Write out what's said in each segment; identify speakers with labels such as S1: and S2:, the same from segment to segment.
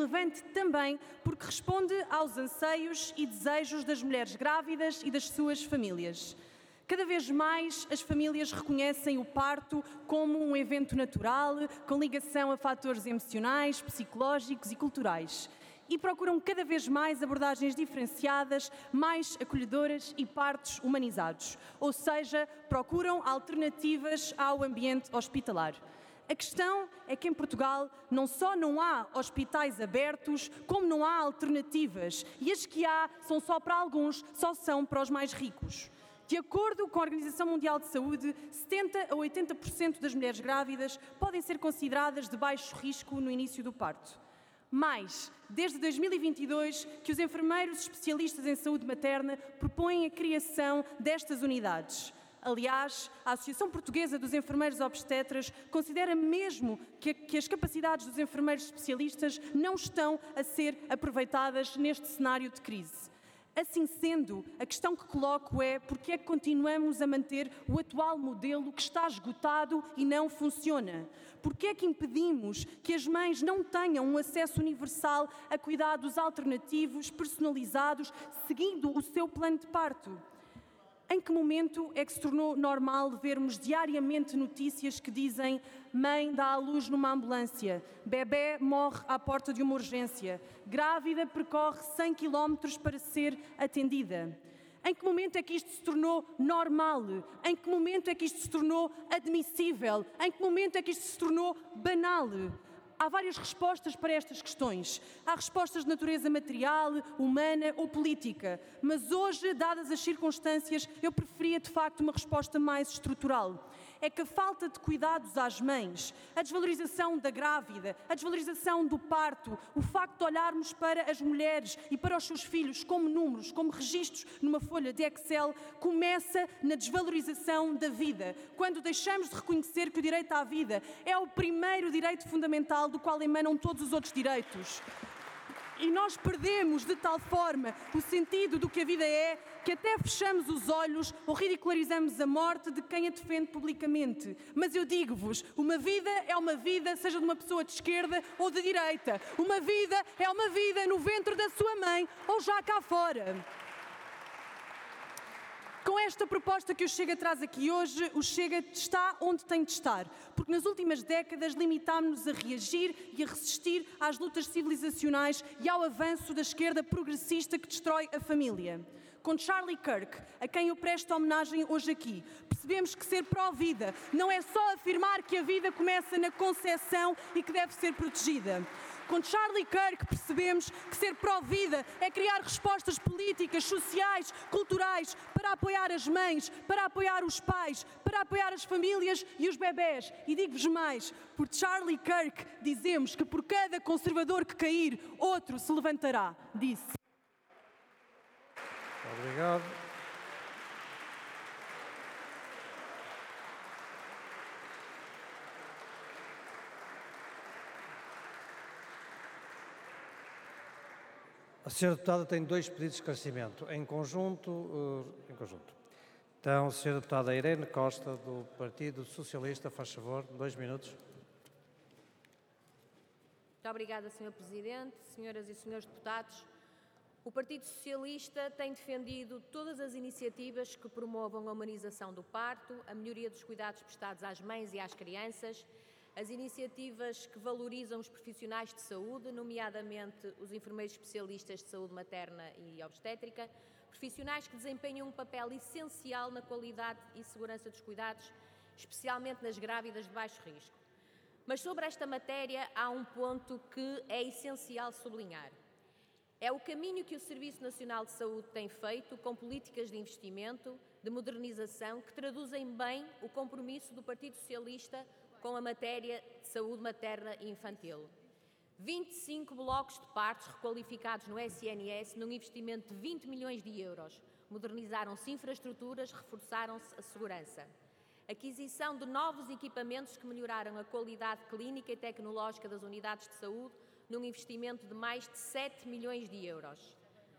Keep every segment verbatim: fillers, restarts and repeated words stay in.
S1: relevante também porque responde aos anseios e desejos das mulheres grávidas e das suas famílias. Cada vez mais as famílias reconhecem o parto como um evento natural, com ligação a fatores emocionais, psicológicos e culturais, e procuram cada vez mais abordagens diferenciadas, mais acolhedoras e partos humanizados, ou seja, procuram alternativas ao ambiente hospitalar. A questão é que em Portugal não só não há hospitais abertos, como não há alternativas, e as que há são só para alguns, só são para os mais ricos. De acordo com a Organização Mundial de Saúde, setenta a oitenta por cento das mulheres grávidas podem ser consideradas de baixo risco no início do parto. Mas, desde dois mil e vinte e dois, que os enfermeiros especialistas em saúde materna propõem a criação destas unidades. Aliás, a Associação Portuguesa dos Enfermeiros Obstetras considera mesmo que, que as capacidades dos enfermeiros especialistas não estão a ser aproveitadas neste cenário de crise. Assim sendo, a questão que coloco é porque é que continuamos a manter o atual modelo que está esgotado e não funciona? Porque é que impedimos que as mães não tenham um acesso universal a cuidados alternativos, personalizados, seguindo o seu plano de parto? Em que momento é que se tornou normal vermos diariamente notícias que dizem mãe dá à luz numa ambulância, bebê morre à porta de uma urgência, grávida percorre cem quilómetros para ser atendida? Em que momento é que isto se tornou normal? Em que momento é que isto se tornou admissível? Em que momento é que isto se tornou banal? Há várias respostas para estas questões. Há respostas de natureza material, humana ou política. Mas hoje, dadas as circunstâncias, eu preferia de facto uma resposta mais estrutural. É que a falta de cuidados às mães, a desvalorização da grávida, a desvalorização do parto, o facto de olharmos para as mulheres e para os seus filhos como números, como registros numa folha de Excel, começa na desvalorização da vida. Quando deixamos de reconhecer que o direito à vida é o primeiro direito fundamental do qual emanam todos os outros direitos. E nós perdemos de tal forma o sentido do que a vida é, que até fechamos os olhos ou ridicularizamos a morte de quem a defende publicamente. Mas eu digo-vos, uma vida é uma vida, seja de uma pessoa de esquerda ou de direita. Uma vida é uma vida no ventre da sua mãe ou já cá fora. Com esta proposta que o Chega traz aqui hoje, o Chega está onde tem de estar, porque nas últimas décadas limitámos-nos a reagir e a resistir às lutas civilizacionais e ao avanço da esquerda progressista que destrói a família. Com Charlie Kirk, a quem eu presto homenagem hoje aqui, percebemos que ser pró-vida não é só afirmar que a vida começa na concepção e que deve ser protegida. Com Charlie Kirk percebemos que ser pró-vida é criar respostas políticas, sociais, culturais para apoiar as mães, para apoiar os pais, para apoiar as famílias e os bebés. E digo-vos mais, por Charlie Kirk dizemos que por cada conservador que cair, outro se levantará, disse.
S2: Obrigado. A senhora deputada tem dois pedidos de esclarecimento, em conjunto. Uh, em conjunto. Então, a senhora deputada Irene Costa, do Partido Socialista, faz favor, dois minutos.
S3: Muito obrigada, senhor Presidente, senhoras e senhores deputados. O Partido Socialista tem defendido todas as iniciativas que promovam a humanização do parto, a melhoria dos cuidados prestados às mães e às crianças, as iniciativas que valorizam os profissionais de saúde, nomeadamente os enfermeiros especialistas de saúde materna e obstétrica, profissionais que desempenham um papel essencial na qualidade e segurança dos cuidados, especialmente nas grávidas de baixo risco. Mas sobre esta matéria há um ponto que é essencial sublinhar. É o caminho que o Serviço Nacional de Saúde tem feito com políticas de investimento, de modernização, que traduzem bem o compromisso do Partido Socialista com a matéria de saúde materna e infantil. vinte e cinco blocos de partos requalificados no S N S num investimento de vinte milhões de euros. Modernizaram-se infraestruturas, reforçaram-se a segurança. Aquisição de novos equipamentos que melhoraram a qualidade clínica e tecnológica das unidades de saúde num investimento de mais de sete milhões de euros.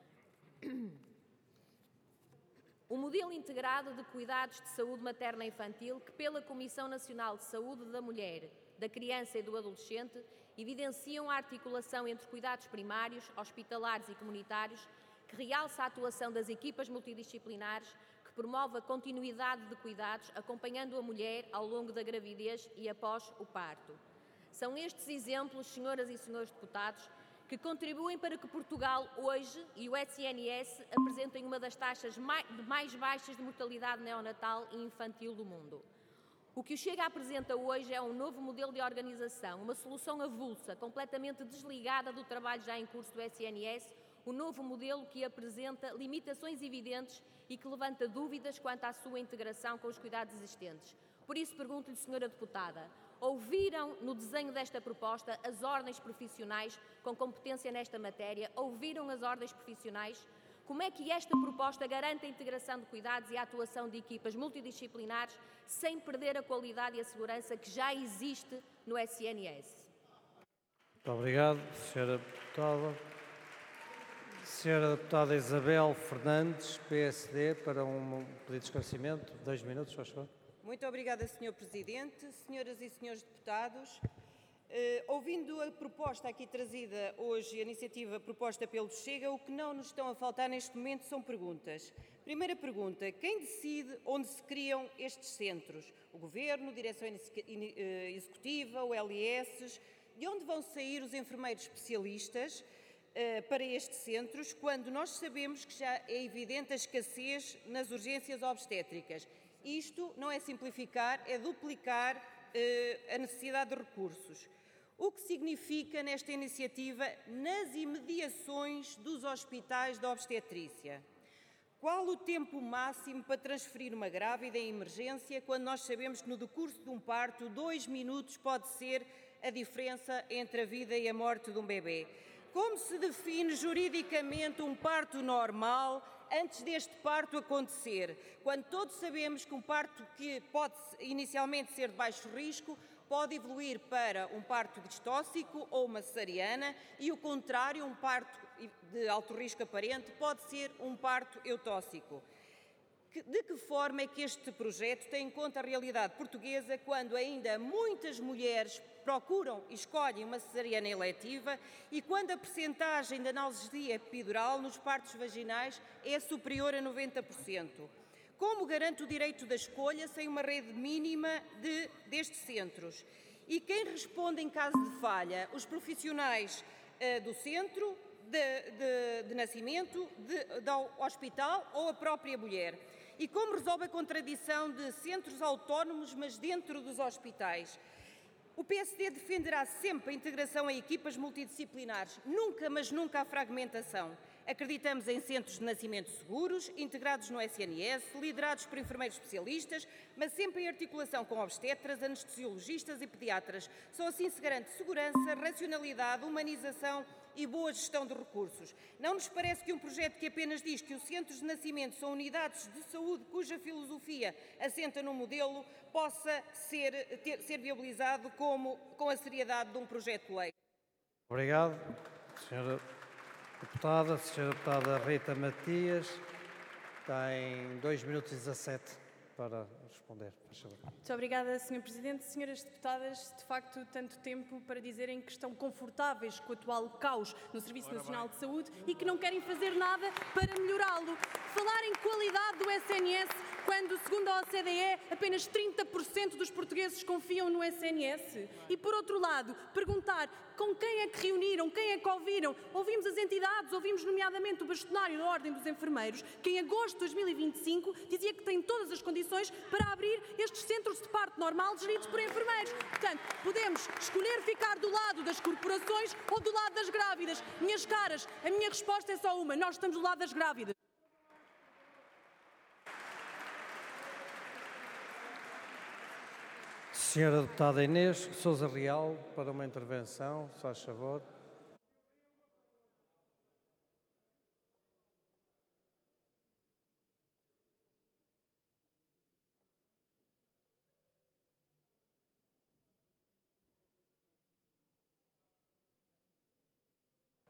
S3: O modelo integrado de cuidados de saúde materna e infantil, que pela Comissão Nacional de Saúde da Mulher, da Criança e do Adolescente evidenciam a articulação entre cuidados primários, hospitalares e comunitários, que realça a atuação das equipas multidisciplinares, que promove a continuidade de cuidados, acompanhando a mulher ao longo da gravidez e após o parto. São estes exemplos, senhoras e senhores deputados, que contribuem para que Portugal hoje e o S N S apresentem uma das taxas mais baixas de mortalidade neonatal e infantil do mundo. O que o Chega apresenta hoje é um novo modelo de organização, uma solução avulsa, completamente desligada do trabalho já em curso do S N S, um novo modelo que apresenta limitações evidentes e que levanta dúvidas quanto à sua integração com os cuidados existentes. Por isso pergunto-lhe, senhora deputada, ouviram no desenho desta proposta as ordens profissionais com competência nesta matéria? Ouviram as ordens profissionais? Como é que esta proposta garante a integração de cuidados e a atuação de equipas multidisciplinares sem perder a qualidade e a segurança que já existe no S N S?
S2: Muito obrigado, senhora deputada. Senhora deputada Isabel Fernandes, P S D, para um pedido de esclarecimento. Dois minutos, faz favor.
S4: Muito obrigada, senhor Presidente. Senhoras e senhores deputados, eh, ouvindo a proposta aqui trazida hoje, a iniciativa proposta pelo Chega, o que não nos estão a faltar neste momento são perguntas. Primeira pergunta: quem decide onde se criam estes centros? O Governo, Direção Executiva, o L S? De onde vão sair os enfermeiros especialistas uh, para estes centros, quando nós sabemos que já é evidente a escassez nas urgências obstétricas? Isto não é simplificar, é duplicar uh, a necessidade de recursos. O que significa nesta iniciativa nas imediações dos hospitais de obstetrícia? Qual o tempo máximo para transferir uma grávida em emergência, quando nós sabemos que no decurso de um parto, dois minutos pode ser a diferença entre a vida e a morte de um bebê? Como se define juridicamente um parto normal antes deste parto acontecer, quando todos sabemos que um parto que pode inicialmente ser de baixo risco pode evoluir para um parto distóxico ou uma cesariana e o contrário, um parto de alto risco aparente pode ser um parto eutóxico. De que forma é que este projeto tem em conta a realidade portuguesa, quando ainda muitas mulheres procuram e escolhem uma cesariana eletiva e quando a percentagem de analgesia epidural nos partos vaginais é superior a noventa por cento? Como garante o direito da escolha sem uma rede mínima de, destes centros? E quem responde em caso de falha? Os profissionais uh, do centro de, de, de nascimento, de, do hospital ou a própria mulher? E como resolve a contradição de centros autónomos, mas dentro dos hospitais? O P S D defenderá sempre a integração em equipas multidisciplinares, nunca, mas nunca a fragmentação. Acreditamos em centros de nascimento seguros, integrados no S N S, liderados por enfermeiros especialistas, mas sempre em articulação com obstetras, anestesiologistas e pediatras. Só assim se garante segurança, racionalidade, humanização e boa gestão de recursos. Não nos parece que um projeto que apenas diz que os centros de nascimento são unidades de saúde cuja filosofia assenta num modelo possa ser, ter, ser viabilizado como, com a seriedade de um projeto de lei.
S2: Obrigado, senhora deputada. Senhora deputada Rita Matias, tem dois minutos e dezassete para responder.
S1: Muito obrigada, senhor Presidente. Senhoras deputadas, de facto, tanto tempo para dizerem que estão confortáveis com o atual caos no Serviço Nacional de Saúde e que não querem fazer nada para melhorá-lo. Falar em qualidade do S N S, quando, segundo a O C D E, apenas trinta por cento dos portugueses confiam no S N S. E, por outro lado, perguntar com quem é que reuniram, quem é que ouviram. Ouvimos as entidades, ouvimos nomeadamente o bastonário da Ordem dos Enfermeiros, que em agosto de dois mil e vinte e cinco dizia que tem todas as condições para abrir estes centros de parto normal geridos por enfermeiros. Portanto, podemos escolher ficar do lado das corporações ou do lado das grávidas. Minhas caras, a minha resposta é só uma: nós estamos do lado das grávidas.
S2: Senhora deputada Inês Sousa Real, para uma intervenção, se faz favor.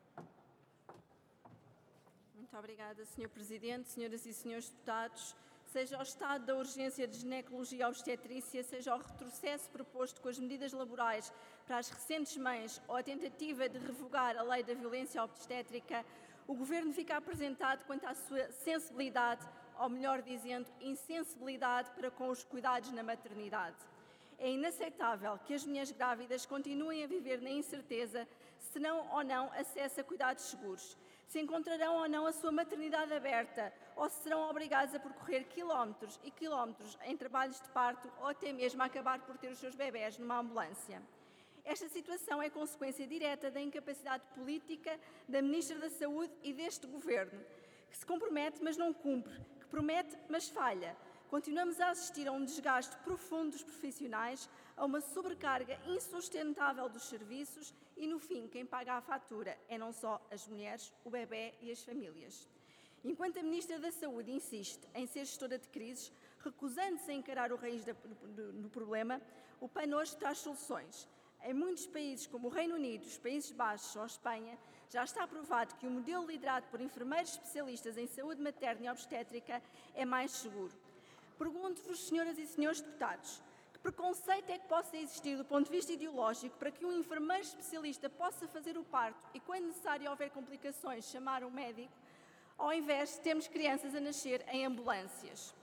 S5: Muito obrigada, senhor Presidente, senhoras e senhores deputados. seja o estado da urgência de ginecologia e obstetrícia, seja o retrocesso proposto com as medidas laborais para as recentes mães ou a tentativa de revogar a lei da violência obstétrica, o Governo fica apresentado quanto à sua sensibilidade, ou melhor dizendo, insensibilidade para com os cuidados na maternidade. É inaceitável que as mulheres grávidas continuem a viver na incerteza se terão ou não acesso a cuidados seguros, se encontrarão ou não a sua maternidade aberta ou se serão obrigadas a percorrer quilómetros e quilómetros em trabalhos de parto ou até mesmo a acabar por ter os seus bebés numa ambulância. Esta situação é consequência direta da incapacidade política da Ministra da Saúde e deste Governo, que se compromete mas não cumpre, que promete mas falha. Continuamos a assistir a um desgaste profundo dos profissionais, a uma sobrecarga insustentável dos serviços e, no fim, quem paga a fatura é não só as mulheres, o bebê e as famílias. Enquanto a Ministra da Saúde insiste em ser gestora de crises, recusando-se a encarar o raiz do problema, o P A N hoje traz soluções. Em muitos países, como o Reino Unido, os Países Baixos ou a Espanha, já está provado que o modelo liderado por enfermeiros especialistas em saúde materna e obstétrica é mais seguro. Pergunto-vos, senhoras e senhores deputados, que preconceito é que possa existir do ponto de vista ideológico para que um enfermeiro especialista possa fazer o parto e, quando necessário houver complicações, chamar um médico, ao invés de termos crianças a nascer em ambulâncias?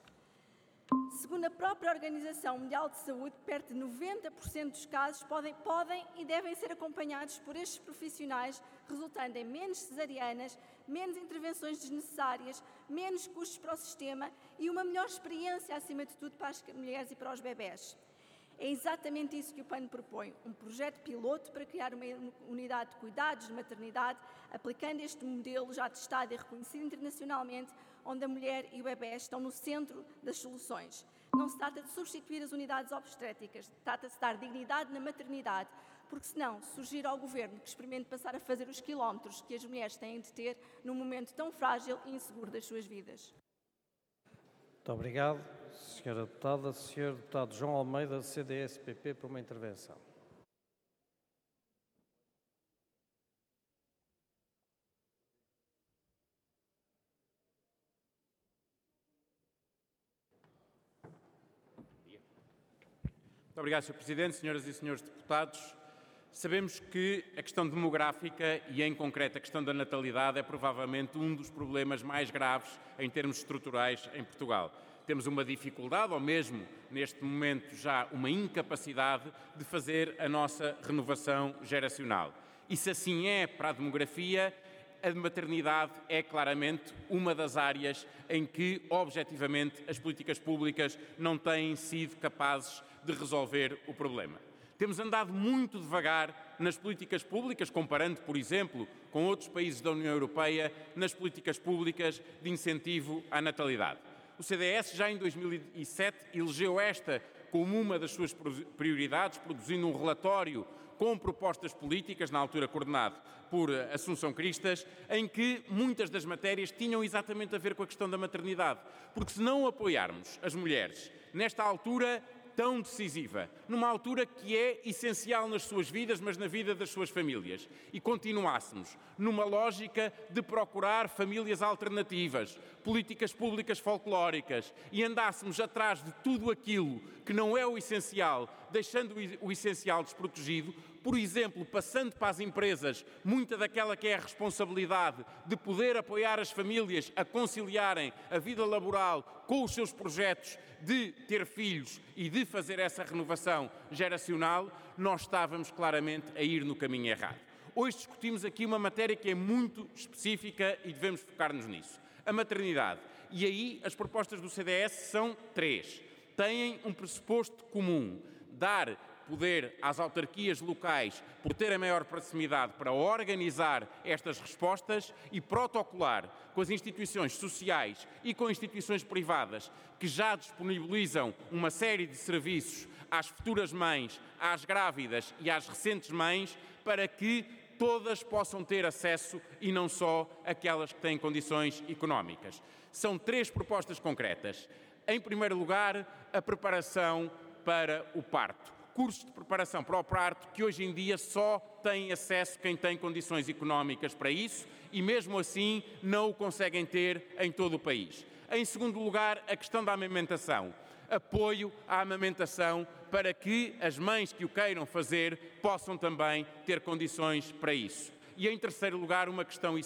S5: Segundo a própria Organização Mundial de Saúde, perto de noventa por cento dos casos podem, podem e devem ser acompanhados por estes profissionais, resultando em menos cesarianas, menos intervenções desnecessárias, menos custos para o sistema e uma melhor experiência, acima de tudo, para as mulheres e para os bebés. É exatamente isso que o P A N propõe, um projeto piloto para criar uma unidade de cuidados de maternidade, aplicando este modelo já testado e reconhecido internacionalmente, onde a mulher e o bebê estão no centro das soluções. Não se trata de substituir as unidades obstétricas, trata-se de dar dignidade na maternidade, porque senão surgir ao Governo que experimente passar a fazer os quilómetros que as mulheres têm de ter num momento tão frágil e inseguro das suas vidas.
S2: Muito obrigado, senhora Deputada. senhor Deputado João Almeida, C D S P P, por uma intervenção.
S6: Muito obrigado, senhor Presidente, senhoras e senhores deputados. Sabemos que a questão demográfica e, em concreto, a questão da natalidade é provavelmente um dos problemas mais graves em termos estruturais em Portugal. Temos uma dificuldade, ou mesmo, neste momento, já uma incapacidade de fazer a nossa renovação geracional. E se assim é para a demografia, a maternidade é claramente uma das áreas em que, objetivamente, as políticas públicas não têm sido capazes de resolver o problema. Temos andado muito devagar nas políticas públicas, comparando, por exemplo, com outros países da União Europeia, nas políticas públicas de incentivo à natalidade. O C D S já em dois mil e sete elegeu esta como uma das suas prioridades, produzindo um relatório com propostas políticas, na altura coordenado por Assunção Cristas, em que muitas das matérias tinham exatamente a ver com a questão da maternidade. Porque se não apoiarmos as mulheres nesta altura tão decisiva, numa altura que é essencial nas suas vidas, mas na vida das suas famílias, e continuássemos numa lógica de procurar famílias alternativas, políticas públicas folclóricas, e andássemos atrás de tudo aquilo que não é o essencial, deixando o essencial desprotegido, por exemplo, passando para as empresas muita daquela que é a responsabilidade de poder apoiar as famílias a conciliarem a vida laboral com os seus projetos de ter filhos e de fazer essa renovação geracional, nós estávamos claramente a ir no caminho errado. Hoje discutimos aqui uma matéria que é muito específica e devemos focar-nos nisso. A maternidade. E aí as propostas do C D S são três. Têm um pressuposto comum: dar poder às autarquias locais por terem maior proximidade para organizar estas respostas e protocolar com as instituições sociais e com instituições privadas que já disponibilizam uma série de serviços às futuras mães, às grávidas e às recentes mães, para que todas possam ter acesso e não só aquelas que têm condições económicas. São três propostas concretas. Em primeiro lugar, a preparação para o parto. Cursos de preparação para o parto que hoje em dia só tem acesso quem tem condições económicas para isso e mesmo assim não o conseguem ter em todo o país. Em segundo lugar, a questão da amamentação. Apoio à amamentação para que as mães que o queiram fazer possam também ter condições para isso. E em terceiro lugar, uma questão